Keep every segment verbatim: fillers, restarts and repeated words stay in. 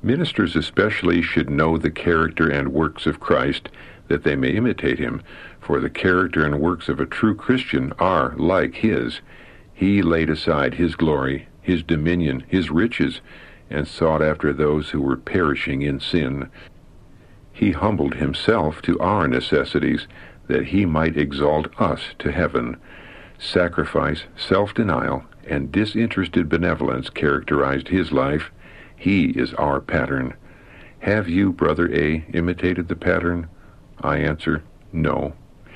Ministers especially should know the character and works of Christ, that they may imitate him, for the character and works of a true Christian are like his. He laid aside his glory, his dominion, his riches, and sought after those who were perishing in sin. He humbled himself to our necessities, that he might exalt us to heaven. Sacrifice, self-denial, and disinterested benevolence characterized his life. He is our pattern. Have you, Brother A., imitated the pattern? I answer, no.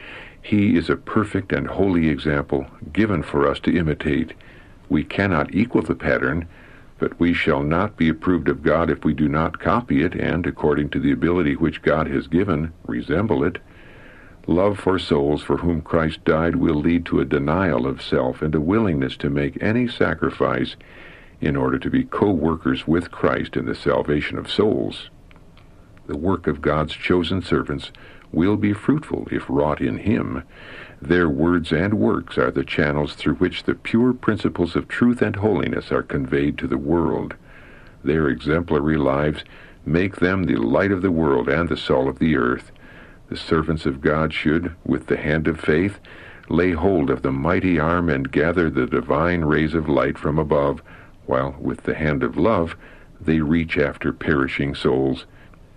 He is a perfect and holy example given for us to imitate. We cannot equal the pattern, but we shall not be approved of God if we do not copy it and, according to the ability which God has given, resemble it. Love for souls for whom Christ died will lead to a denial of self and a willingness to make any sacrifice in order to be co-workers with Christ in the salvation of souls. The work of God's chosen servants will be fruitful if wrought in him. Their words and works are the channels through which the pure principles of truth and holiness are conveyed to the world. Their exemplary lives make them the light of the world and the salt of the earth. The servants of God should, with the hand of faith, lay hold of the mighty arm and gather the divine rays of light from above, while with the hand of love they reach after perishing souls.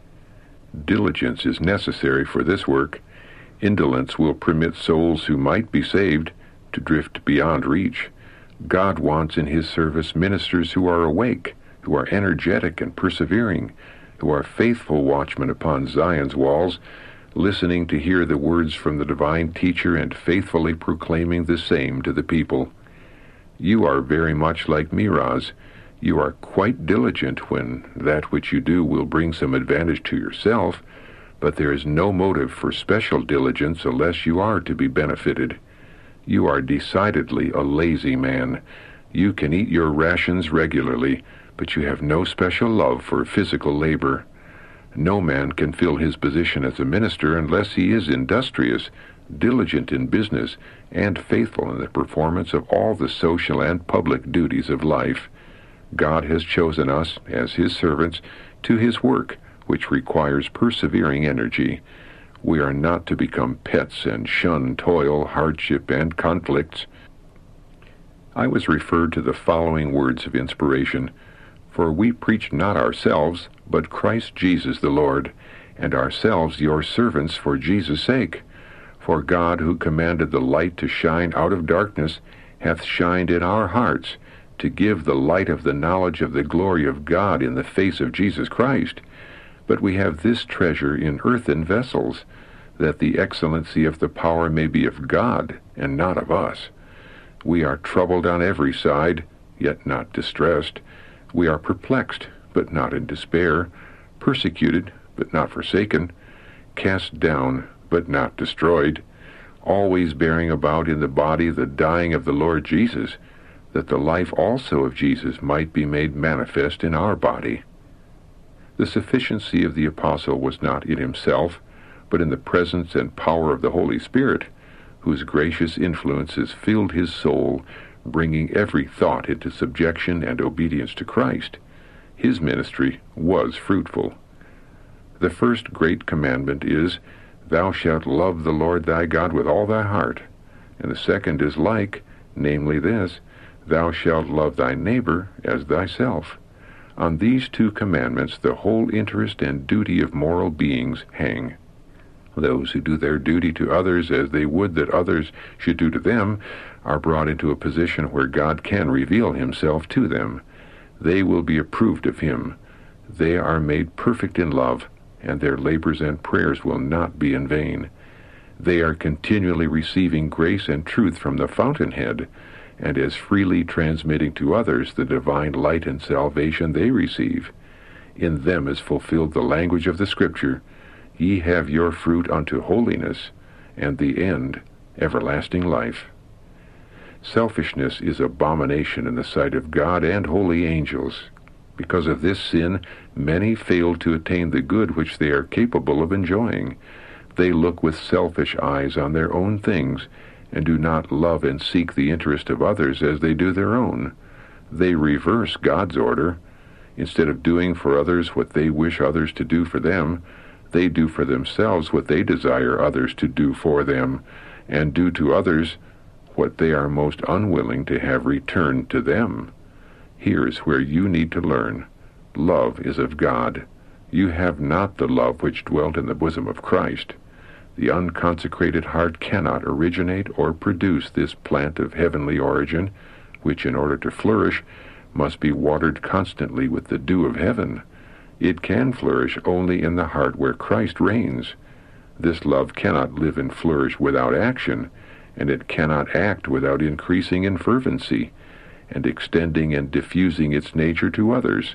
Diligence is necessary for this work. Indolence will permit souls who might be saved to drift beyond reach. God wants in his service ministers who are awake, who are energetic and persevering, who are faithful watchmen upon Zion's walls, listening to hear the words from the divine teacher and faithfully proclaiming the same to the people. You are very much like Miraz. You are quite diligent when that which you do will bring some advantage to yourself, but there is no motive for special diligence unless you are to be benefited. You are decidedly a lazy man. You can eat your rations regularly, but you have no special love for physical labor. No man can fill his position as a minister unless he is industrious, diligent in business, and faithful in the performance of all the social and public duties of life. God has chosen us, as his servants, to his work, which requires persevering energy. We are not to become pets and shun toil, hardship, and conflicts. I was referred to the following words of inspiration: For we preach not ourselves, but Christ Jesus the Lord, and ourselves your servants for Jesus' sake. For God, who commanded the light to shine out of darkness, hath shined in our hearts, to give the light of the knowledge of the glory of God in the face of Jesus Christ. But we have this treasure in earthen vessels, that the excellency of the power may be of God, and not of us. We are troubled on every side, yet not distressed. We are perplexed, but not in despair, persecuted, but not forsaken, cast down, but not destroyed, always bearing about in the body the dying of the Lord Jesus, that the life also of Jesus might be made manifest in our body. The sufficiency of the apostle was not in himself, but in the presence and power of the Holy Spirit, whose gracious influences filled his soul, bringing every thought into subjection and obedience to Christ. His ministry was fruitful. The first great commandment is, Thou shalt love the Lord thy God with all thy heart. And the second is like, namely this, Thou shalt love thy neighbor as thyself. On these two commandments the whole interest and duty of moral beings hang. Those who do their duty to others as they would that others should do to them are brought into a position where God can reveal himself to them. They will be approved of him. They are made perfect in love, and their labors and prayers will not be in vain. They are continually receiving grace and truth from the fountainhead, and as freely transmitting to others the divine light and salvation they receive. In them is fulfilled the language of the Scripture, Ye have your fruit unto holiness, and the end everlasting life. Selfishness is abomination in the sight of God and holy angels. Because of this sin, many fail to attain the good which they are capable of enjoying. They look with selfish eyes on their own things, and do not love and seek the interest of others as they do their own. They reverse God's order. Instead of doing for others what they wish others to do for them, they do for themselves what they desire others to do for them, and do to others what they are most unwilling to have returned to them. Here is where you need to learn. Love is of God. You have not the love which dwelt in the bosom of Christ. The unconsecrated heart cannot originate or produce this plant of heavenly origin, which in order to flourish must be watered constantly with the dew of heaven. It can flourish only in the heart where Christ reigns. This love cannot live and flourish without action, and it cannot act without increasing in fervency, and extending and diffusing its nature to others.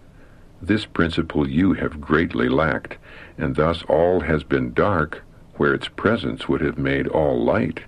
This principle you have greatly lacked, and thus all has been dark, where its presence would have made all light.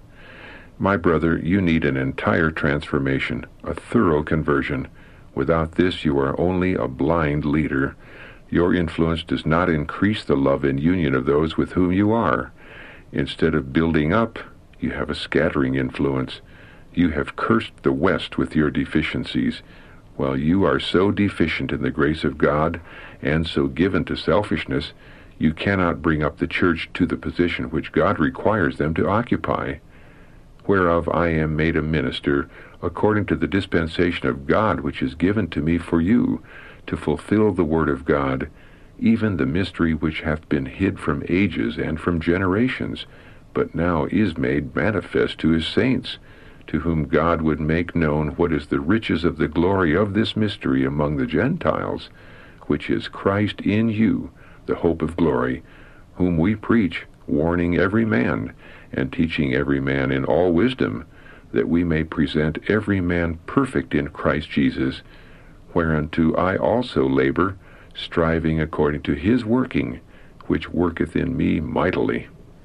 My brother, you need an entire transformation, a thorough conversion. Without this you are only a blind leader. Your influence does not increase the love and union of those with whom you are. Instead of building up, you have a scattering influence. You have cursed the West with your deficiencies. While you are so deficient in the grace of God and so given to selfishness, you cannot bring up the church to the position which God requires them to occupy. Whereof I am made a minister, according to the dispensation of God which is given to me for you, to fulfill the word of God, even the mystery which hath been hid from ages and from generations, but now is made manifest to his saints, to whom God would make known what is the riches of the glory of this mystery among the Gentiles, which is Christ in you, the hope of glory, whom we preach, warning every man, and teaching every man in all wisdom, that we may present every man perfect in Christ Jesus, whereunto I also labor, striving according to his working, which worketh in me mightily.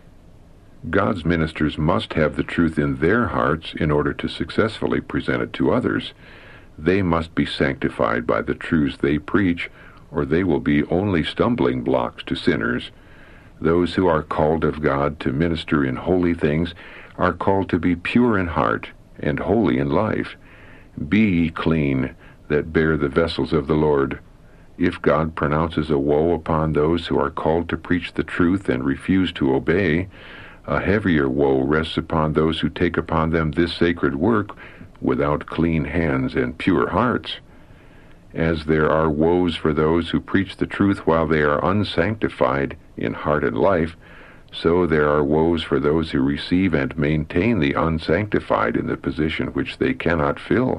God's ministers must have the truth in their hearts in order to successfully present it to others. They must be sanctified by the truths they preach, or they will be only stumbling blocks to sinners. Those who are called of God to minister in holy things are called to be pure in heart and holy in life. Be ye clean, that bear the vessels of the Lord. If God pronounces a woe upon those who are called to preach the truth and refuse to obey, a heavier woe rests upon those who take upon them this sacred work without clean hands and pure hearts. As there are woes for those who preach the truth while they are unsanctified in heart and life, so there are woes for those who receive and maintain the unsanctified in the position which they cannot fill.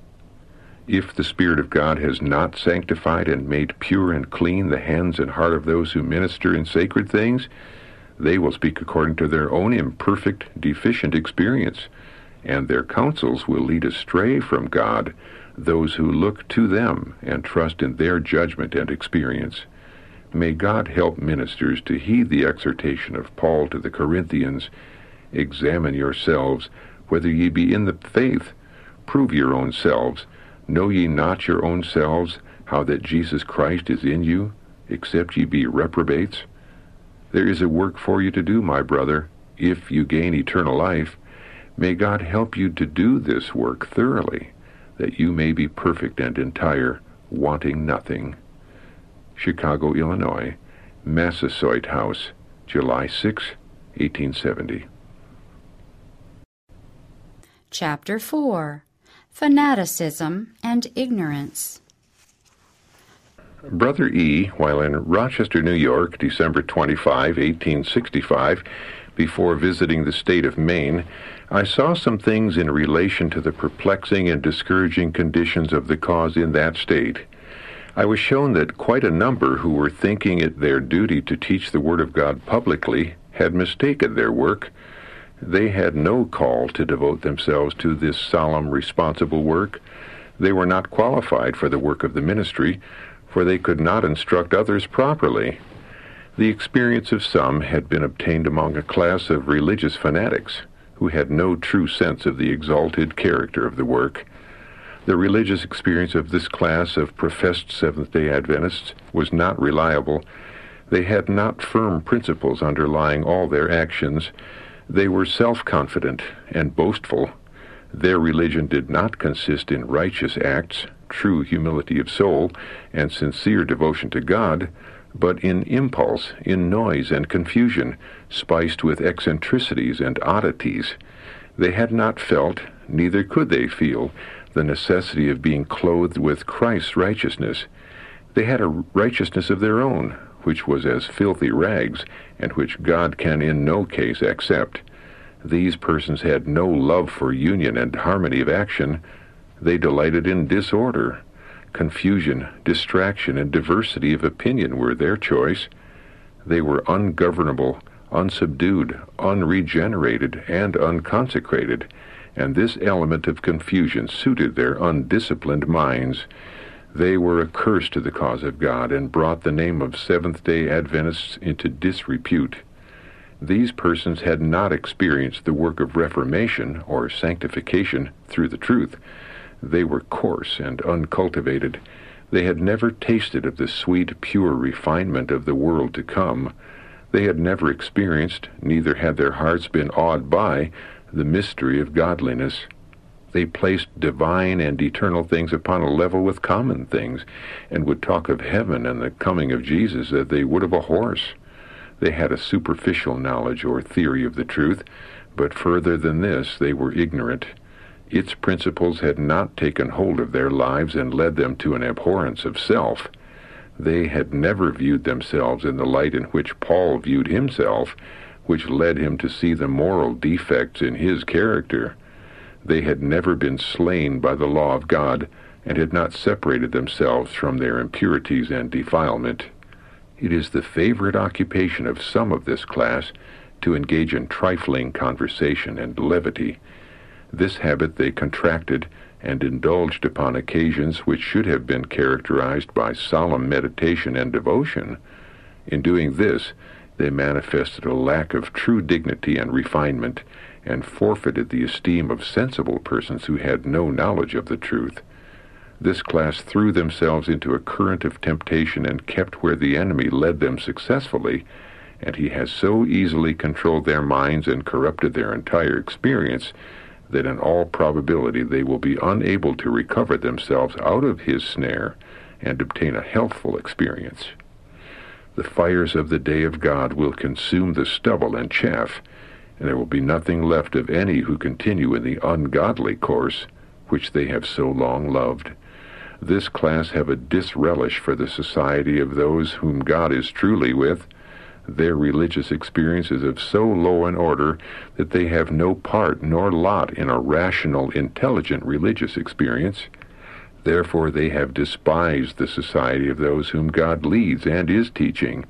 If the Spirit of God has not sanctified and made pure and clean the hands and heart of those who minister in sacred things, they will speak according to their own imperfect, deficient experience, and their counsels will lead astray from God those who look to them and trust in their judgment and experience. May God help ministers to heed the exhortation of Paul to the Corinthians, "Examine yourselves, whether ye be in the faith. Prove your own selves. Know ye not your own selves, how that Jesus Christ is in you, except ye be reprobates?" There is a work for you to do, my brother, if you gain eternal life. May God help you to do this work thoroughly, that you may be perfect and entire, wanting nothing. Chicago, Illinois, Massasoit House, July sixth, eighteen seventy. Chapter four. Fanaticism and Ignorance. Brother E., while in Rochester, New York, December twenty-fifth, eighteen sixty-five, before visiting the state of Maine, I saw some things in relation to the perplexing and discouraging conditions of the cause in that state. I was shown that quite a number who were thinking it their duty to teach the Word of God publicly had mistaken their work. They had no call to devote themselves to this solemn, responsible work. They were not qualified for the work of the ministry, for they could not instruct others properly. The experience of some had been obtained among a class of religious fanatics who had no true sense of the exalted character of the work. The religious experience of this class of professed Seventh-day Adventists was not reliable. They had not firm principles underlying all their actions. They were self-confident and boastful. Their religion did not consist in righteous acts, true humility of soul and sincere devotion to God, but in impulse, in noise and confusion, spiced with eccentricities and oddities. They had not felt, neither could they feel, the necessity of being clothed with Christ's righteousness. They had a righteousness of their own, which was as filthy rags, and which God can in no case accept. These persons had no love for union and harmony of action. They delighted in disorder. Confusion, distraction, and diversity of opinion were their choice. They were ungovernable, unsubdued, unregenerated, and unconsecrated, and this element of confusion suited their undisciplined minds. They were a curse to the cause of God, and brought the name of Seventh-day Adventists into disrepute. These persons had not experienced the work of reformation or sanctification through the truth. They were coarse and uncultivated. They had never tasted of the sweet, pure refinement of the world to come. They had never experienced, neither had their hearts been awed by, the mystery of godliness. They placed divine and eternal things upon a level with common things, and would talk of heaven and the coming of Jesus as they would of a horse. They had a superficial knowledge or theory of the truth, but further than this they were ignorant. Its principles had not taken hold of their lives and led them to an abhorrence of self. They had never viewed themselves in the light in which Paul viewed himself, which led him to see the moral defects in his character. They had never been slain by the law of God, and had not separated themselves from their impurities and defilement. It is the favorite occupation of some of this class to engage in trifling conversation and levity. This habit they contracted and indulged upon occasions which should have been characterized by solemn meditation and devotion. In doing this, they manifested a lack of true dignity and refinement, and forfeited the esteem of sensible persons who had no knowledge of the truth. This class threw themselves into a current of temptation and kept where the enemy led them successfully, and he has so easily controlled their minds and corrupted their entire experience that in all probability they will be unable to recover themselves out of his snare and obtain a healthful experience. The fires of the day of God will consume the stubble and chaff, and there will be nothing left of any who continue in the ungodly course which they have so long loved. This class have a disrelish for the society of those whom God is truly with. Their religious experience is of so low an order that they have no part nor lot in a rational, intelligent religious experience. Therefore they have despised the society of those whom God leads and is teaching.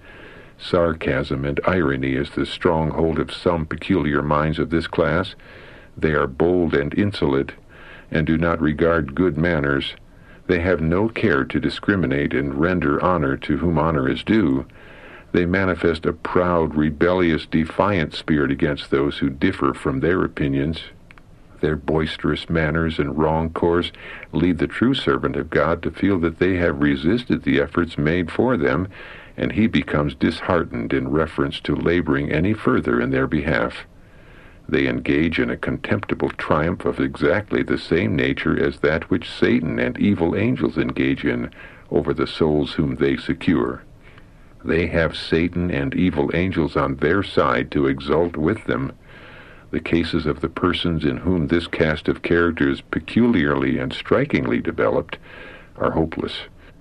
Sarcasm and irony is the stronghold of some peculiar minds of this class. They are bold and insolent, and do not regard good manners. They have no care to discriminate and render honor to whom honor is due. They manifest a proud, rebellious, defiant spirit against those who differ from their opinions. Their boisterous manners and wrong course lead the true servant of God to feel that they have resisted the efforts made for them, and he becomes disheartened in reference to laboring any further in their behalf. They engage in a contemptible triumph of exactly the same nature as that which Satan and evil angels engage in over the souls whom they secure. They have Satan and evil angels on their side to exult with them. The cases of the persons in whom this cast of character is peculiarly and strikingly developed are hopeless.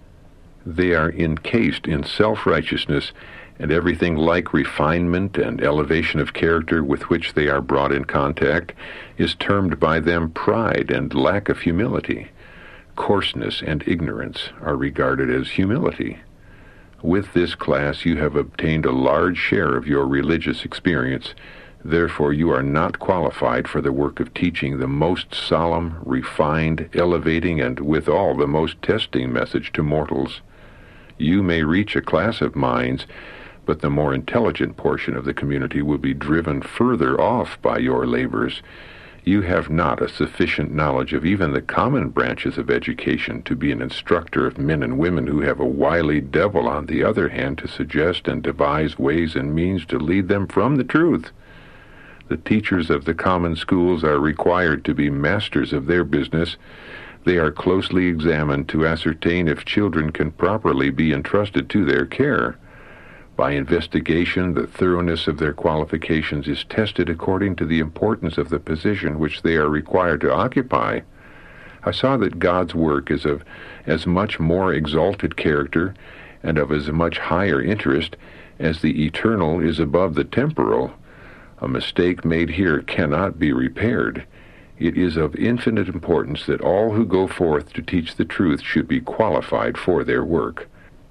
They are encased in self-righteousness, and everything like refinement and elevation of character with which they are brought in contact is termed by them pride and lack of humility. Coarseness and ignorance are regarded as humility. With this class you have obtained a large share of your religious experience. Therefore you are not qualified for the work of teaching the most solemn, refined, elevating, and withal the most testing message to mortals. You may reach a class of minds, but the more intelligent portion of the community will be driven further off by your labors. You have not a sufficient knowledge of even the common branches of education to be an instructor of men and women who have a wily devil on the other hand to suggest and devise ways and means to lead them from the truth. The teachers of the common schools are required to be masters of their business. They are closely examined to ascertain if children can properly be entrusted to their care. By investigation, the thoroughness of their qualifications is tested according to the importance of the position which they are required to occupy. I saw that God's work is of as much more exalted character and of as much higher interest as the eternal is above the temporal. A mistake made here cannot be repaired. It is of infinite importance that all who go forth to teach the truth should be qualified for their work.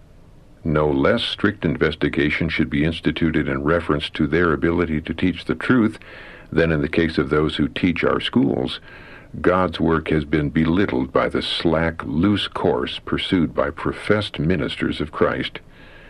No less strict investigation should be instituted in reference to their ability to teach the truth than in the case of those who teach our schools. God's work has been belittled by the slack, loose course pursued by professed ministers of Christ.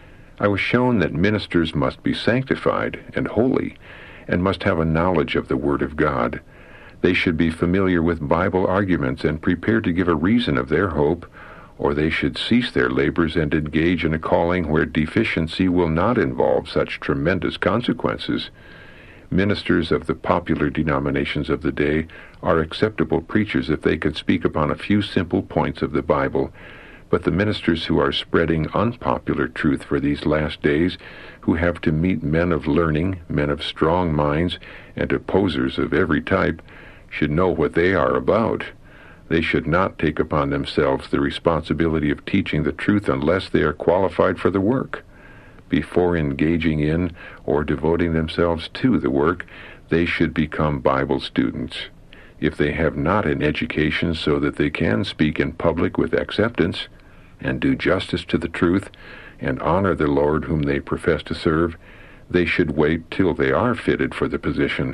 I was shown that ministers must be sanctified and holy, and must have a knowledge of the Word of God. They should be familiar with Bible arguments and prepared to give a reason of their hope, or they should cease their labors and engage in a calling where deficiency will not involve such tremendous consequences. Ministers of the popular denominations of the day are acceptable preachers if they could speak upon a few simple points of the Bible, but the ministers who are spreading unpopular truth for these last days, who have to meet men of learning, men of strong minds, and opposers of every type, should know what they are about. They should not take upon themselves the responsibility of teaching the truth unless they are qualified for the work. Before engaging in or devoting themselves to the work, they should become Bible students. If they have not an education so that they can speak in public with acceptance, and do justice to the truth, and honor the Lord whom they profess to serve, they should wait till they are fitted for the position.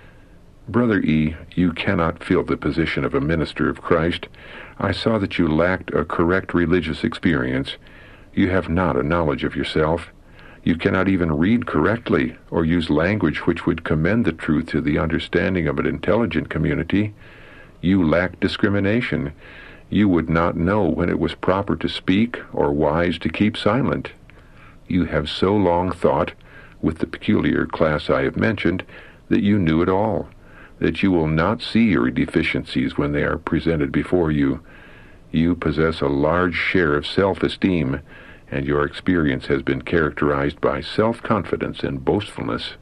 Brother E., you cannot fill the position of a minister of Christ. I saw that you lacked a correct religious experience. You have not a knowledge of yourself. You cannot even read correctly or use language which would commend the truth to the understanding of an intelligent community. You lack discrimination. You would not know when it was proper to speak or wise to keep silent. You have so long thought, with the peculiar class I have mentioned, that you knew it all, that you will not see your deficiencies when they are presented before you. You possess a large share of self-esteem, and your experience has been characterized by self-confidence and boastfulness.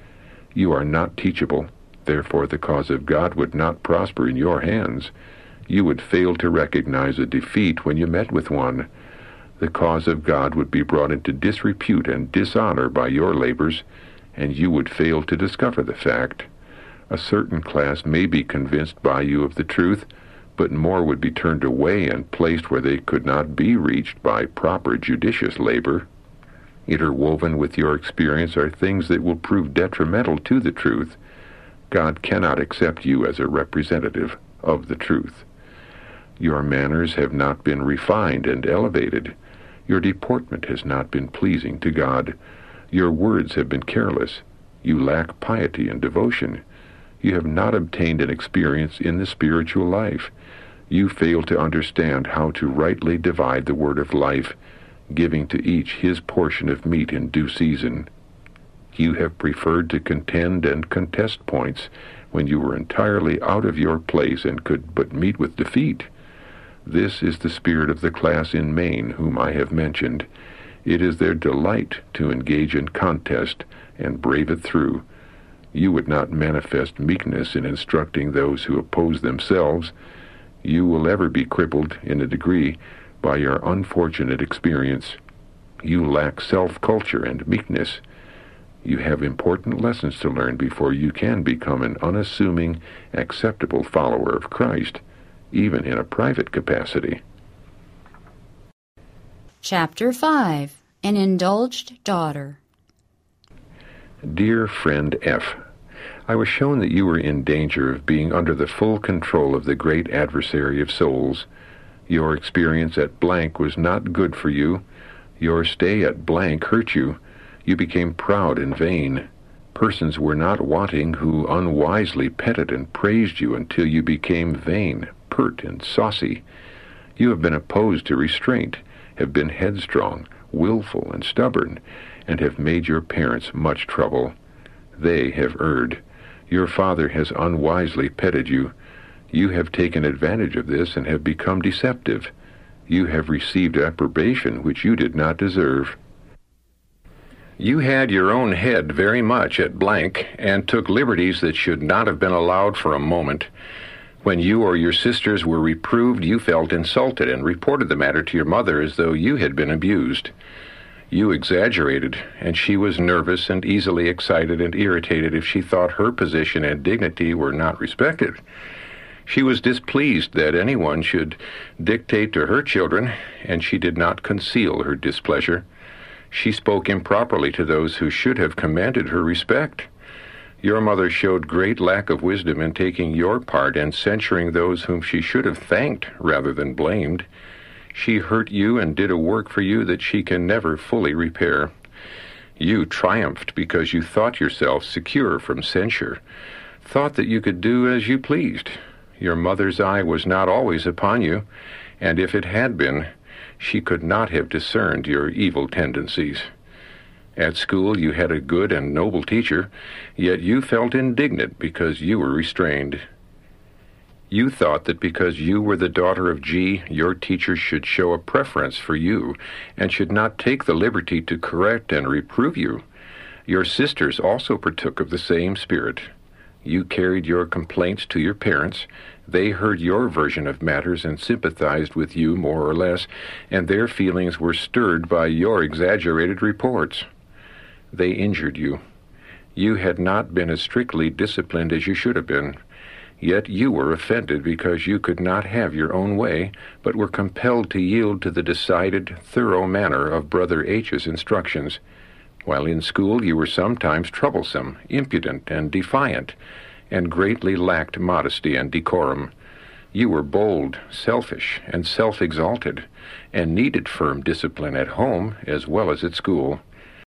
You are not teachable, therefore the cause of God would not prosper in your hands. You would fail to recognize a defeat when you met with one. The cause of God would be brought into disrepute and dishonor by your labors, and you would fail to discover the fact. A certain class may be convinced by you of the truth, but more would be turned away and placed where they could not be reached by proper judicious labor. Interwoven with your experience are things that will prove detrimental to the truth. God cannot accept you as a representative of the truth. Your manners have not been refined and elevated. Your deportment has not been pleasing to God. Your words have been careless. You lack piety and devotion. You have not obtained an experience in the spiritual life. You fail to understand how to rightly divide the word of life, giving to each his portion of meat in due season. You have preferred to contend and contest points when you were entirely out of your place and could but meet with defeat. This is the spirit of the class in Maine whom I have mentioned. It is their delight to engage in contest and brave it through. You would not manifest meekness in instructing those who oppose themselves. You will ever be crippled, in a degree, by your unfortunate experience. You lack self-culture and meekness. You have important lessons to learn before you can become an unassuming, acceptable follower of Christ, even in a private capacity. Chapter five. An Indulged Daughter. Dear Friend F., I was shown that you were in danger of being under the full control of the great adversary of souls. Your experience at blank was not good for you. Your stay at blank hurt you. You became proud and vain. Persons were not wanting who unwisely petted and praised you until you became vain, pert, and saucy. You have been opposed to restraint, have been headstrong, willful, and stubborn, and have made your parents much trouble. They have erred. Your father has unwisely petted you. You have taken advantage of this and have become deceptive. You have received approbation which you did not deserve. You had your own head very much at blank, and took liberties that should not have been allowed for a moment. When you or your sisters were reproved, you felt insulted and reported the matter to your mother as though you had been abused. You exaggerated, and she was nervous and easily excited and irritated if she thought her position and dignity were not respected. She was displeased that anyone should dictate to her children, and she did not conceal her displeasure. She spoke improperly to those who should have commanded her respect. Your mother showed great lack of wisdom in taking your part and censuring those whom she should have thanked rather than blamed. She hurt you and did a work for you that she can never fully repair. You triumphed because you thought yourself secure from censure, thought that you could do as you pleased. Your mother's eye was not always upon you, and if it had been, she could not have discerned your evil tendencies. At school you had a good and noble teacher, yet you felt indignant because you were restrained. You thought that because you were the daughter of G, your teacher should show a preference for you, and should not take the liberty to correct and reprove you. Your sisters also partook of the same spirit. You carried your complaints to your parents. They heard your version of matters and sympathized with you more or less, and their feelings were stirred by your exaggerated reports. They injured you. You had not been as strictly disciplined as you should have been. Yet you were offended because you could not have your own way, but were compelled to yield to the decided, thorough manner of Brother H's instructions. While in school you were sometimes troublesome, impudent, and defiant, and greatly lacked modesty and decorum. You were bold, selfish, and self-exalted, and needed firm discipline at home as well as at school.